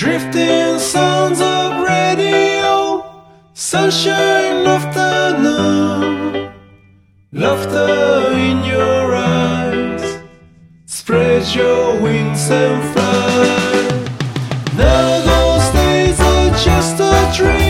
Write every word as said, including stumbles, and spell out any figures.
Drifting sounds of radio, sunshine afternoon, laughter in your eyes, spread your wings and fly. Now those days are just a dream.